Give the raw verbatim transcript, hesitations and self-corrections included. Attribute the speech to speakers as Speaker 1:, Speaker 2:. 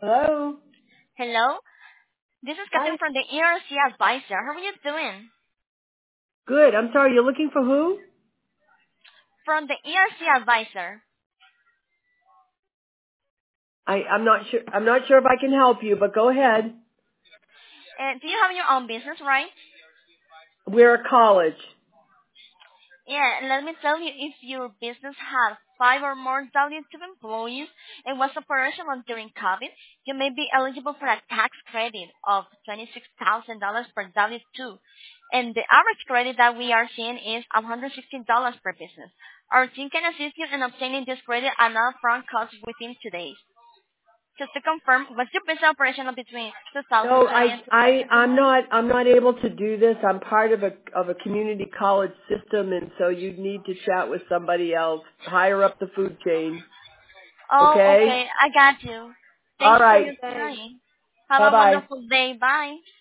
Speaker 1: Hello?
Speaker 2: Hello? This is
Speaker 1: Hi.
Speaker 2: Catherine from the E R C Advisor. How are you doing?
Speaker 1: Good. I'm sorry, you're looking for who?
Speaker 2: From the E R C Advisor.
Speaker 1: I, I'm not sure I'm not sure if I can help you, but go ahead.
Speaker 2: Uh, do you have your own business, right?
Speaker 1: We're a college.
Speaker 2: Yeah, and let me tell you, if your business has five or more W two employees and was operational during COVID, you may be eligible for a tax credit of twenty-six thousand dollars per W two. And the average credit that we are seeing is one hundred sixteen dollars per business. Our team can assist you in obtaining this credit at no upfront cost within two days. Just to confirm, was your business operational between
Speaker 1: No,
Speaker 2: two thousand twenty
Speaker 1: I
Speaker 2: and
Speaker 1: I I'm
Speaker 2: two thousand twenty-one?
Speaker 1: not I'm not able to do this. I'm part of a of a community college system, and so you need to chat with somebody else higher up the food chain.
Speaker 2: Oh,
Speaker 1: Okay?
Speaker 2: okay. I got you.
Speaker 1: All
Speaker 2: Thank you for
Speaker 1: right.
Speaker 2: your
Speaker 1: Thanks.
Speaker 2: time. Have a
Speaker 1: Bye-bye.
Speaker 2: wonderful day. Bye.